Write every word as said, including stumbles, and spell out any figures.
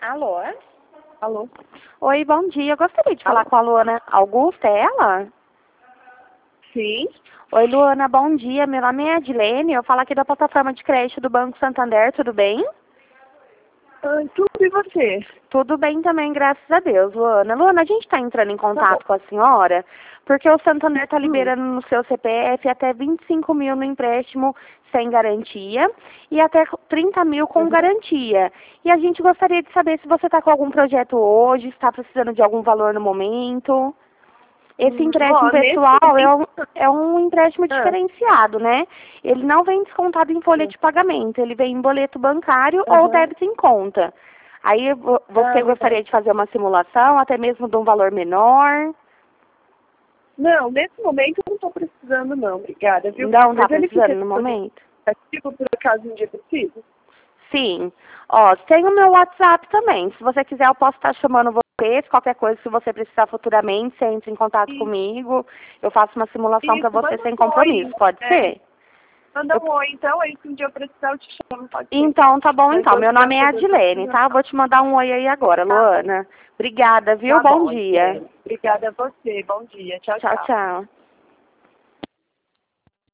Alô? Alô? Oi, bom dia. Eu gostaria de falar Alô? com a Luana Augusta, é ela? Sim. Oi, Luana, bom dia. Meu nome é Edilene, eu falo aqui da plataforma de crédito do Banco Santander, tudo bem? Ah, tudo e você? Tudo bem também, graças a Deus, Luana. Luana, a gente está entrando em Tá contato bom. com a senhora porque o Santander está Hum. liberando no seu C P F até vinte e cinco mil no empréstimo sem garantia e até trinta mil com Uhum. garantia. E a gente gostaria de saber se você está com algum projeto hoje, está precisando de algum valor no momento. Esse Hum, empréstimo ó, nesse pessoal é um, momento... é um empréstimo Ah, diferenciado, né? Ele não vem descontado em folha sim. de pagamento, ele vem em boleto bancário ou Aham. débito em conta. Aí vo- Ah, você legal. gostaria de fazer uma simulação, até mesmo de um valor menor? Não, nesse momento eu não estou precisando não, obrigada, viu? Não está Mas ele precisando fica no momento? disponível por acaso um dia preciso? Sim. Ó, tem o meu WhatsApp também. Se você quiser, eu posso estar chamando você. Se qualquer coisa, se você precisar futuramente, você entra em contato Isso, comigo. Eu faço uma simulação para isso, você manda sem um oi. compromisso. Pode É, ser? manda Eu um oi então, aí se um dia eu precisar eu te chamo, pode ser. Então, tá bom Mas então. hoje Meu não, nome é que eu tô Adilene, tá? Eu precisando. vou te mandar um oi aí agora, Tá bom, Luana. Obrigada, viu? tá Bom bom, dia. Edilene. Obrigada a você, bom dia, tchau, Tchau, tchau. tchau.